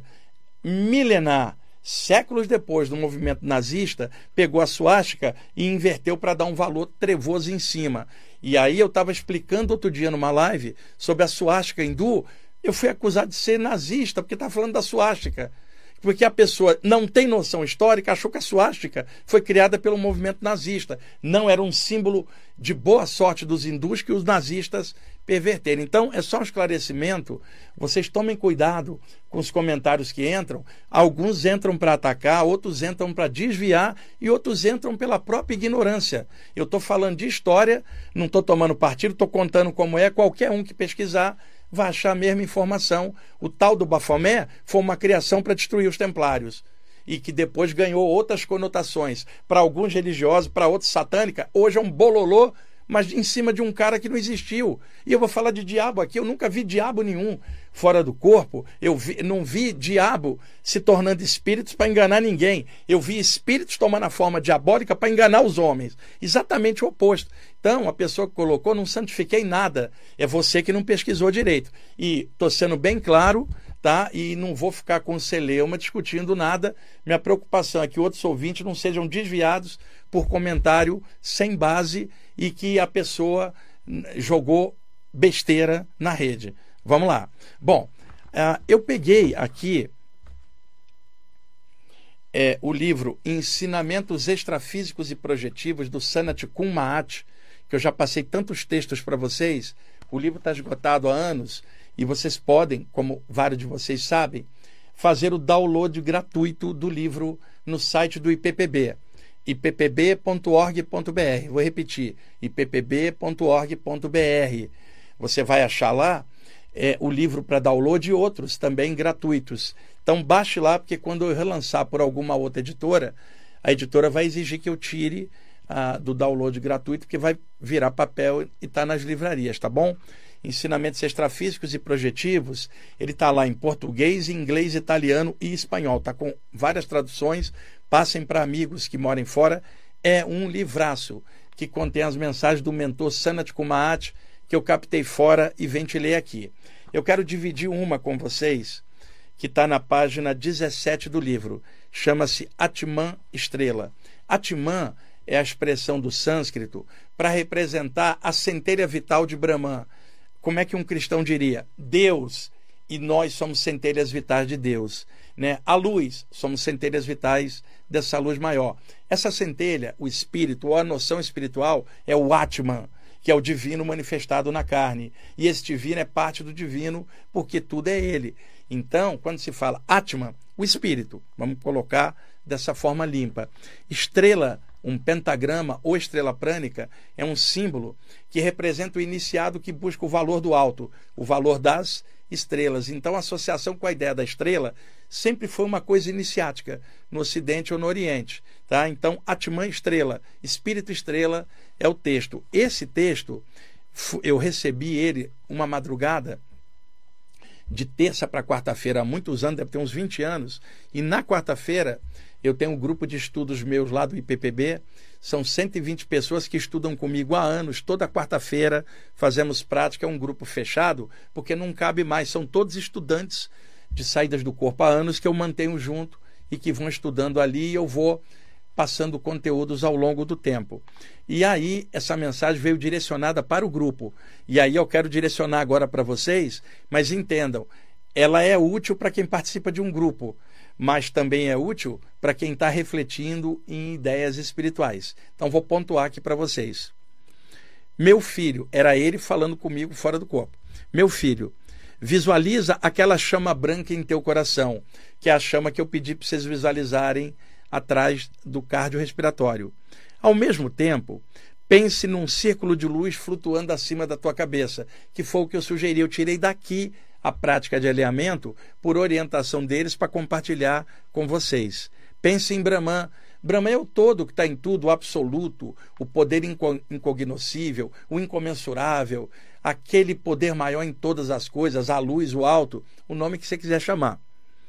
Milenar, séculos depois do movimento nazista, pegou a suástica e inverteu para dar um valor trevoso em cima. E aí eu estava explicando outro dia numa live sobre a suástica hindu. Eu fui acusado de ser nazista porque estava falando da suástica. porque a pessoa não tem noção histórica, achou que a suástica foi criada pelo movimento nazista. Não, era um símbolo de boa sorte dos hindus que os nazistas perverteram. Então, é só um esclarecimento. Vocês tomem cuidado com os comentários que entram. Alguns entram para atacar, outros entram para desviar e outros entram pela própria ignorância. Eu estou falando de história, não estou tomando partido, estou contando como é. Qualquer um que pesquisar vai achar a mesma informação. O tal do Bafomé foi uma criação para destruir os templários e que depois ganhou outras conotações. Para alguns religiosos, para outros satânica, hoje é um bololô, mas em cima de um cara que não existiu. E eu vou falar de diabo aqui, eu nunca vi diabo nenhum fora do corpo. Não vi diabo se tornando espíritos para enganar ninguém. Eu vi espíritos tomando a forma diabólica para enganar os homens. Exatamente o oposto. Então, a pessoa que colocou, não santifiquei nada. É você que não pesquisou direito. E estou sendo bem claro, tá? E não vou ficar com celeuma discutindo nada. Minha preocupação é que outros ouvintes não sejam desviados por comentário sem base e que a pessoa jogou besteira na rede. Vamos lá. Bom, eu peguei aqui o livro Ensinamentos Extrafísicos e Projetivos do Sanat Kun Mahat, que eu já passei tantos textos para vocês. O livro está esgotado há anos e vocês podem, como vários de vocês sabem, fazer o download gratuito do livro no site do IPPB. ippb.org.br. Vou repetir, ippb.org.br. Você vai achar lá o livro para download e outros também gratuitos. Então baixe lá, porque quando eu relançar por alguma outra editora, a editora vai exigir que eu tire do download gratuito, porque vai virar papel e está nas livrarias, tá bom? Ensinamentos Extrafísicos e Projetivos, ele está lá em português, inglês, italiano e espanhol. Está com várias traduções. Passem para amigos que moram fora. É um livraço que contém as mensagens do mentor Sanat Kun Mahat, que eu captei fora e ventilei aqui. Eu quero dividir uma com vocês, que está na página 17 do livro. Chama-se Atman Estrela. Atman é a expressão do sânscrito para representar a centelha vital de Brahman. Como é que um cristão diria? Deus, e nós somos centelhas vitais de Deus, né? A luz, somos centelhas vitais dessa luz maior. Essa centelha, o espírito ou a noção espiritual é o Atman, que é o divino manifestado na carne. E esse divino é parte do divino porque tudo é ele. Então, quando se fala Atman, o espírito, vamos colocar dessa forma limpa. Estrela, um pentagrama ou estrela prânica, é um símbolo que representa o iniciado que busca o valor do alto, o valor das estrelas. Então, a associação com a ideia da estrela sempre foi uma coisa iniciática, no Ocidente ou no Oriente. Tá? Então, Atman Estrela, Espírito Estrela é o texto. Esse texto, eu recebi ele uma madrugada, de terça para quarta-feira, há muitos anos, deve ter uns 20 anos, e na quarta-feira eu tenho um grupo de estudos meus lá do IPPB, são 120 pessoas que estudam comigo há anos, toda quarta-feira fazemos prática, é um grupo fechado, porque não cabe mais, são todos estudantes de saídas do corpo há anos que eu mantenho junto e que vão estudando ali e eu vou passando conteúdos ao longo do tempo. E aí essa mensagem veio direcionada para o grupo. E aí eu quero direcionar agora para vocês, mas entendam, ela é útil para quem participa de um grupo, mas também é útil para quem está refletindo em ideias espirituais. Então vou pontuar aqui para vocês. Meu filho, era ele falando comigo fora do corpo. Meu filho, visualiza aquela chama branca em teu coração, que é a chama que eu pedi para vocês visualizarem atrás do cardiorrespiratório. Ao mesmo tempo, pense num círculo de luz flutuando acima da tua cabeça, que foi o que eu sugeri. Eu tirei daqui a prática de alinhamento por orientação deles para compartilhar com vocês. Pense em Brahman. Brahman é o todo que está em tudo, o absoluto, o poder incognoscível, o incomensurável, aquele poder maior em todas as coisas, a luz, o alto, o nome que você quiser chamar.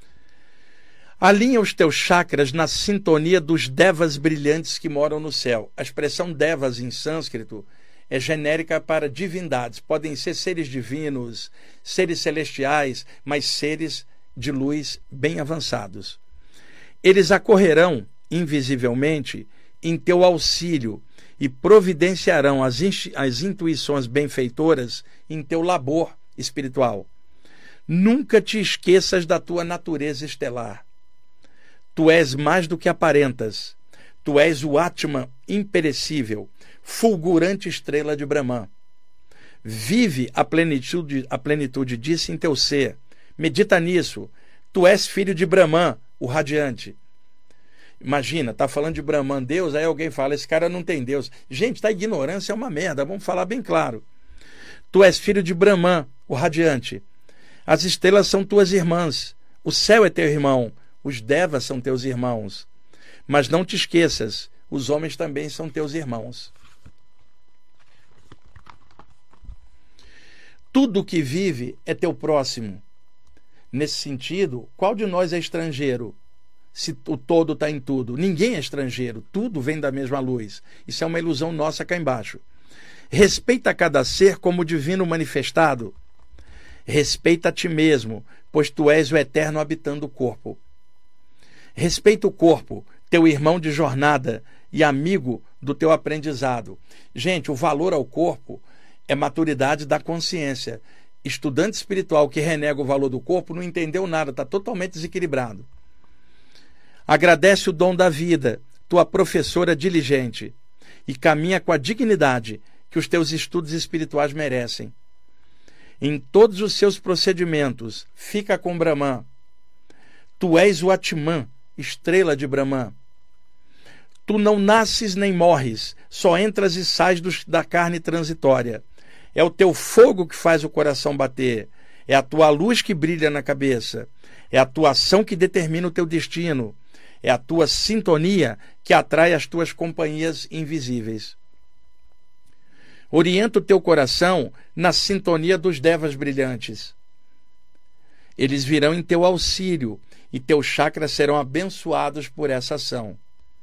Alinha os teus chakras na sintonia dos devas brilhantes que moram no céu. A expressão devas em sânscrito é genérica para divindades. Podem ser seres divinos, seres celestiais, mas seres de luz bem avançados. Eles acorrerão invisivelmente em teu auxílio e providenciarão as intuições benfeitoras em teu labor espiritual. Nunca te esqueças da tua natureza estelar. Tu és mais do que aparentas. Tu és o Atman imperecível, fulgurante estrela de Brahman. Vive a plenitude disso em teu ser. Medita nisso. Tu és filho de Brahman, o radiante. Imagina, tá falando de Brahman, Deus, aí alguém fala, esse cara não tem Deus. Gente, tá, ignorância é uma merda, vamos falar bem claro. Tu és filho de Brahman, o radiante. As estrelas são tuas irmãs. O céu é teu irmão. Os devas são teus irmãos. Mas não te esqueças, os homens também são teus irmãos. Tudo que vive é teu próximo. Nesse sentido, qual de nós é estrangeiro? Se o todo está em tudo. Ninguém é estrangeiro. Tudo vem da mesma luz. Isso é uma ilusão nossa cá embaixo. Respeita cada ser como divino manifestado. Respeita a ti mesmo, pois tu és o eterno habitando o corpo. Respeita o corpo, teu irmão de jornada e amigo do teu aprendizado. Gente, o valor ao corpo é maturidade da consciência. Estudante espiritual que renega o valor do corpo não entendeu nada, está totalmente desequilibrado. Agradece o dom da vida, tua professora diligente, e caminha com a dignidade que os teus estudos espirituais merecem. Em todos os seus procedimentos, fica com Brahman. Tu és o Atman, estrela de Brahman. Tu não nasces nem morres, só entras e sais da carne transitória. É o teu fogo que faz o coração bater. É a tua luz que brilha na cabeça. É a tua ação que determina o teu destino. É a tua sintonia que atrai as tuas companhias invisíveis. Orienta o teu coração na sintonia dos devas brilhantes. Eles virão em teu auxílio e teus chakras serão abençoados por essa ação.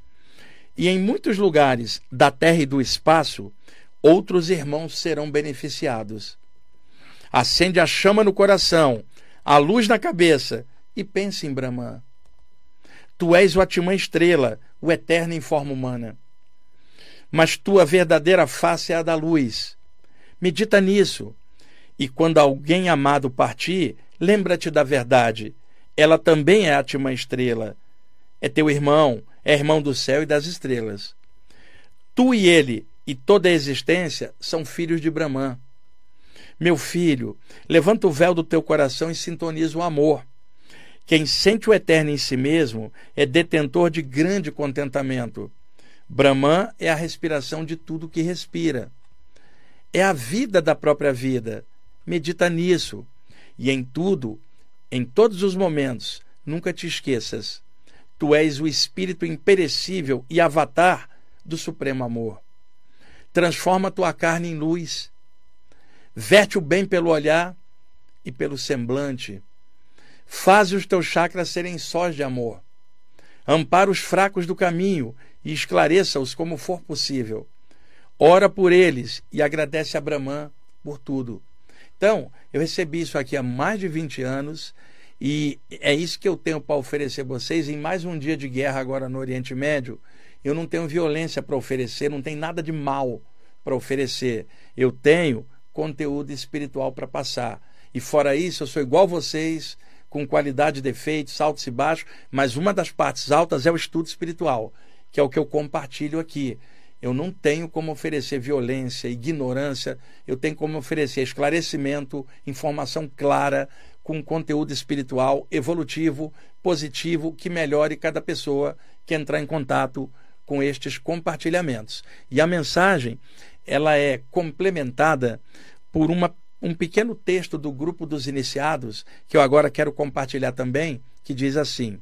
E em muitos lugares da terra e do espaço, outros irmãos serão beneficiados. Acende a chama no coração, a luz na cabeça e pense em Brahman. Tu és o Atman estrela, o eterno em forma humana. Mas tua verdadeira face é a da luz. Medita nisso. E quando alguém amado partir, lembra-te da verdade. Ela também é Atman estrela. É teu irmão, é irmão do céu e das estrelas. Tu e ele e toda a existência são filhos de Brahman. Meu filho, levanta o véu do teu coração e sintoniza o amor. Quem sente o eterno em si mesmo é detentor de grande contentamento. Brahman é a respiração de tudo que respira. É a vida da própria vida. Medita nisso. E em tudo, em todos os momentos, nunca te esqueças. Tu és o espírito imperecível e avatar do supremo amor. Transforma tua carne em luz. Verte o bem pelo olhar e pelo semblante. Faze os teus chakras serem sós de amor. Ampara os fracos do caminho e esclareça-os como for possível. Ora por eles e agradece a Brahman por tudo. Então, eu recebi isso aqui há mais de 20 anos e é isso que eu tenho para oferecer a vocês em mais um dia de guerra agora no Oriente Médio. Eu não tenho violência para oferecer, não tem nada de mal para oferecer. Eu tenho conteúdo espiritual para passar. E fora isso, eu sou igual a vocês, com qualidade, defeitos, altos e baixos, mas uma das partes altas é o estudo espiritual, que é o que eu compartilho aqui. Eu não tenho como oferecer violência, ignorância, eu tenho como oferecer esclarecimento, informação clara, com conteúdo espiritual, evolutivo, positivo, que melhore cada pessoa que entrar em contato com estes compartilhamentos. E a mensagem, ela é complementada por um pequeno texto do Grupo dos Iniciados, que eu agora quero compartilhar também, que diz assim: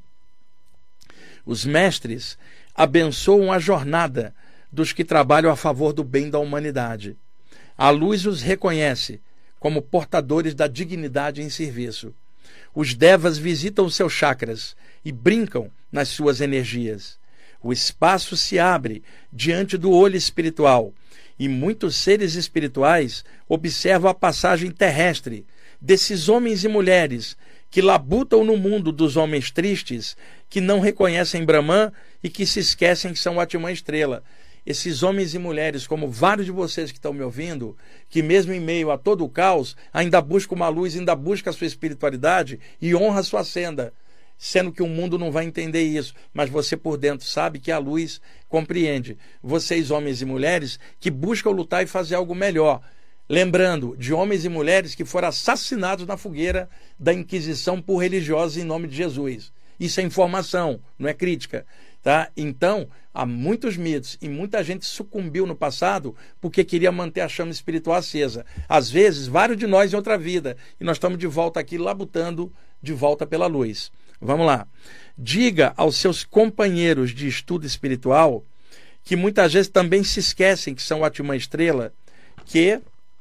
os mestres abençoam a jornada dos que trabalham a favor do bem da humanidade. A luz os reconhece como portadores da dignidade em serviço. Os devas visitam seus chakras e brincam nas suas energias. O espaço se abre diante do olho espiritual e muitos seres espirituais observam a passagem terrestre desses homens e mulheres que labutam no mundo dos homens tristes, que não reconhecem Brahman e que se esquecem que são Atman estrela. Esses homens e mulheres, como vários de vocês que estão me ouvindo, que mesmo em meio a todo o caos, ainda buscam uma luz, ainda buscam a sua espiritualidade e honra a sua senda. sendo que o mundo não vai entender isso, mas você por dentro sabe que a luz compreende. Vocês, homens e mulheres, que buscam lutar e fazer algo melhor. Lembrando de homens e mulheres que foram assassinados na fogueira da Inquisição por religiosos em nome de Jesus. Isso é informação, não é crítica. Tá? Então, há muitos mitos e muita gente sucumbiu no passado porque queria manter a chama espiritual acesa. Às vezes, vários de nós em outra vida. E nós estamos de volta aqui, labutando de volta pela luz. Vamos lá. Diga aos seus companheiros de estudo espiritual, que muitas vezes também se esquecem que são Atman Estrela, que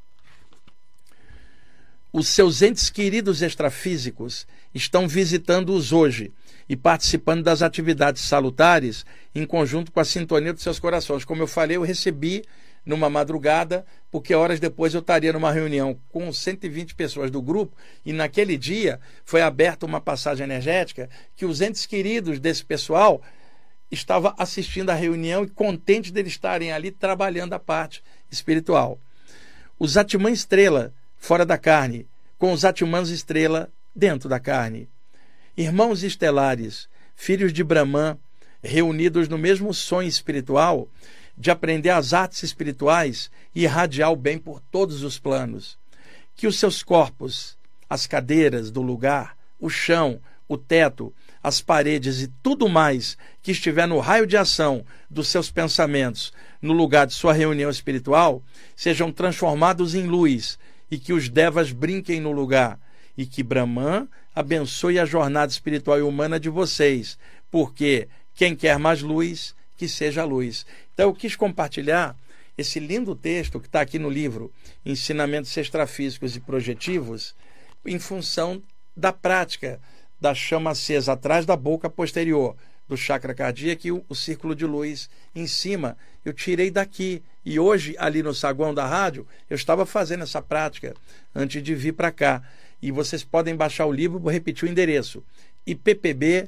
os seus entes queridos extrafísicos estão visitando-os hoje e participando das atividades salutares em conjunto com a sintonia dos seus corações. Como eu falei, eu recebi numa madrugada, porque horas depois eu estaria numa reunião com 120 pessoas do grupo, e naquele dia foi aberta uma passagem energética que os entes queridos desse pessoal estavam assistindo a reunião e contentes de eles estarem ali trabalhando a parte espiritual. Os Atman Estrela fora da carne, com os Atmans Estrela dentro da carne. Irmãos estelares, filhos de Brahman, reunidos no mesmo sonho espiritual de aprender as artes espirituais e irradiar o bem por todos os planos. Que os seus corpos, as cadeiras do lugar, o chão, o teto, as paredes e tudo mais que estiver no raio de ação dos seus pensamentos no lugar de sua reunião espiritual sejam transformados em luz e que os devas brinquem no lugar e que Brahman abençoe a jornada espiritual e humana de vocês, porque quem quer mais luz, que seja luz. Então eu quis compartilhar esse lindo texto que está aqui no livro Ensinamentos Extrafísicos e Projetivos em função da prática da chama acesa atrás da boca posterior do chakra cardíaco e o círculo de luz em cima. Eu tirei daqui e hoje ali no saguão da rádio eu estava fazendo essa prática antes de vir para cá. E vocês podem baixar o livro, vou repetir o endereço, ippb.org.br,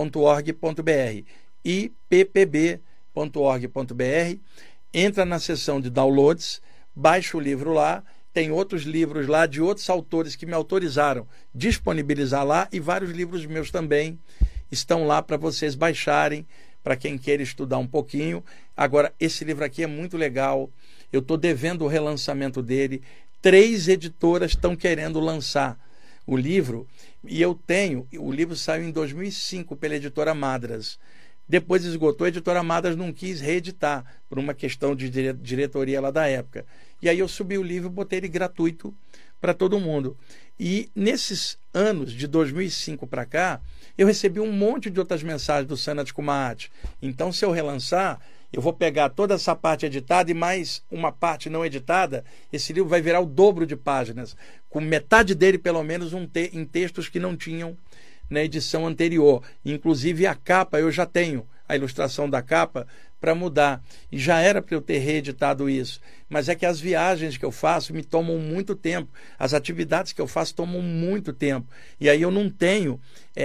ippb.org.br, entra na seção de downloads, baixa o livro lá, tem outros livros lá de outros autores que me autorizaram disponibilizar lá e vários livros meus também estão lá para vocês baixarem, para quem queira estudar um pouquinho. Agora, esse livro aqui é muito legal, eu estou devendo o relançamento dele, 3 editoras estão querendo lançar o livro, e o livro saiu em 2005 pela editora Madras. Depois esgotou, a editora Madras não quis reeditar, por uma questão de diretoria lá da época. E aí eu subi o livro e botei ele gratuito para todo mundo. E nesses anos, de 2005 para cá, eu recebi um monte de outras mensagens do Sanat Kumar. Então, se eu relançar, eu vou pegar toda essa parte editada e mais uma parte não editada. Esse livro vai virar o dobro de páginas, com metade dele, pelo menos, em textos que não tinham na edição anterior. Inclusive, a capa, eu já tenho a ilustração da capa para mudar. E já era para eu ter reeditado isso. Mas é que as viagens que eu faço me tomam muito tempo. As atividades que eu faço tomam muito tempo. E aí eu não tenho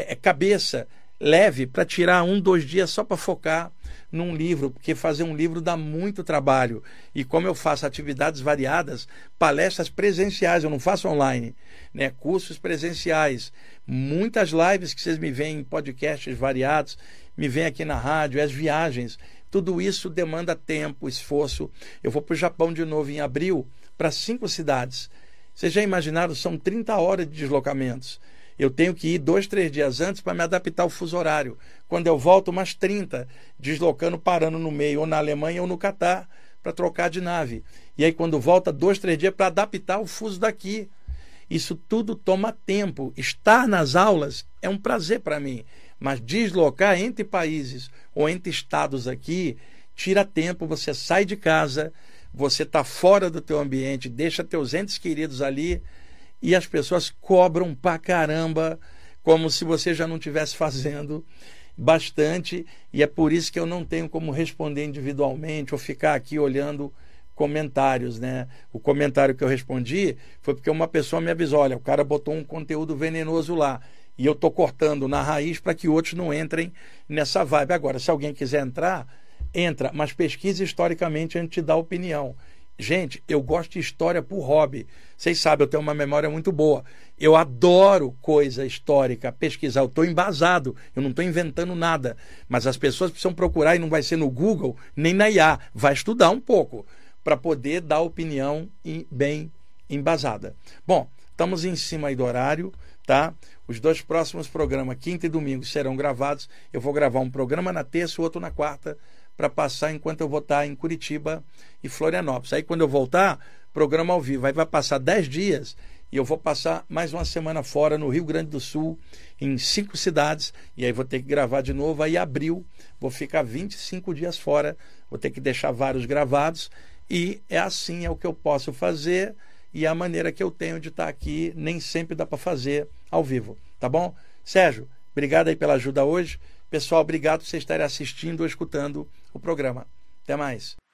cabeça leve para tirar 1, 2 dias só para focar num livro, porque fazer um livro dá muito trabalho. E como eu faço atividades variadas, palestras presenciais, eu não faço online, né? Cursos presenciais, muitas lives que vocês me veem em podcasts variados, me veem aqui na rádio, as viagens, tudo isso demanda tempo, esforço. Eu vou para o Japão de novo em abril, para 5 cidades. Vocês já imaginaram, são 30 horas de deslocamentos. Eu tenho que ir 2, 3 dias antes para me adaptar ao fuso horário. Quando eu volto, umas 30, deslocando, parando no meio, ou na Alemanha ou no Catar, para trocar de nave. E aí, quando volta, 2, 3 dias para adaptar o fuso daqui. Isso tudo toma tempo. Estar nas aulas é um prazer para mim. Mas deslocar entre países ou entre estados aqui, tira tempo. Você sai de casa, você está fora do teu ambiente, deixa teus entes queridos ali, e as pessoas cobram pra caramba, como se você já não estivesse fazendo bastante, e é por isso que eu não tenho como responder individualmente ou ficar aqui olhando comentários, né? O comentário que eu respondi foi porque uma pessoa me avisou, olha, o cara botou um conteúdo venenoso lá, e eu estou cortando na raiz para que outros não entrem nessa vibe. Agora, se alguém quiser entrar, entra, mas pesquise historicamente antes de dar opinião. Gente, eu gosto de história por hobby. Vocês sabem, eu tenho uma memória muito boa. Eu adoro coisa histórica, pesquisar. Eu estou embasado, eu não estou inventando nada. Mas as pessoas precisam procurar, e não vai ser no Google, nem na IA. Vai estudar um pouco para poder dar opinião bem embasada. Bom, estamos em cima aí do horário, tá? Os 2 próximos programas, quinta e domingo, serão gravados. Eu vou gravar um programa na terça e outro na quarta, para passar enquanto eu vou estar em Curitiba e Florianópolis. Aí quando eu voltar, programa ao vivo. Aí vai passar 10 dias e eu vou passar mais uma semana fora no Rio Grande do Sul, em 5 cidades, e aí vou ter que gravar de novo. Aí abril, vou ficar 25 dias fora, vou ter que deixar vários gravados, e é assim, é o que eu posso fazer, e a maneira que eu tenho de estar aqui, nem sempre dá para fazer ao vivo, tá bom? Sérgio, obrigado aí pela ajuda hoje. Pessoal, obrigado por vocês estarem assistindo ou escutando o programa. Até mais.